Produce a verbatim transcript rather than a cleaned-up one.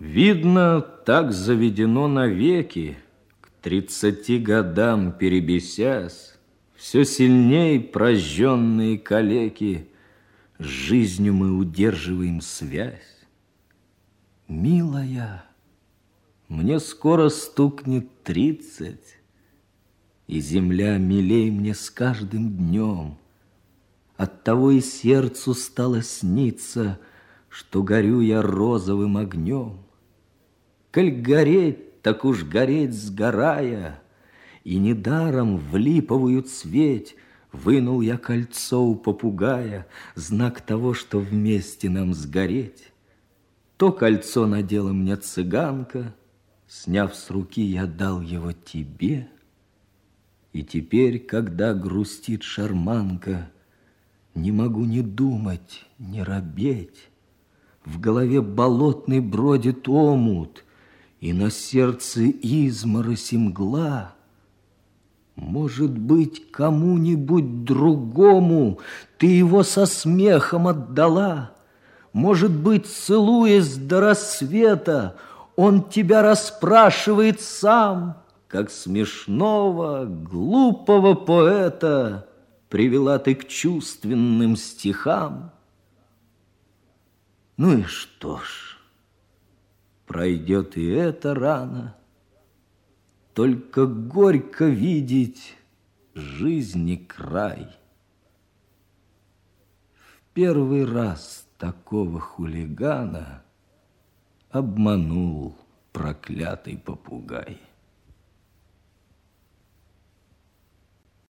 Видно, так заведено навеки, к тридцати годам перебесясь, все сильней прожженные калеки, с жизнью мы удерживаем связь. Милая, мне скоро стукнет тридцать, и земля милей мне с каждым днем. Оттого и сердцу стало сниться, что горю я розовым огнем. Коль гореть, так уж гореть сгорая, и недаром в липовую цветь вынул я кольцо у попугая, знак того, что вместе нам сгореть. То кольцо надела мне цыганка, сняв с руки, я дал его тебе. И теперь, когда грустит шарманка, не могу ни думать, ни робеть. В голове болотный бродит омут, и на сердце изморозь и мгла. Может быть, кому-нибудь другому ты его со смехом отдала? Может быть, целуясь до рассвета, он тебя расспрашивает сам, как смешного, глупого поэта привела ты к чувственным стихам. Ну и что ж, пройдет и эта рана, только горько видеть жизни край. В первый раз такого хулигана обманул проклятый попугай.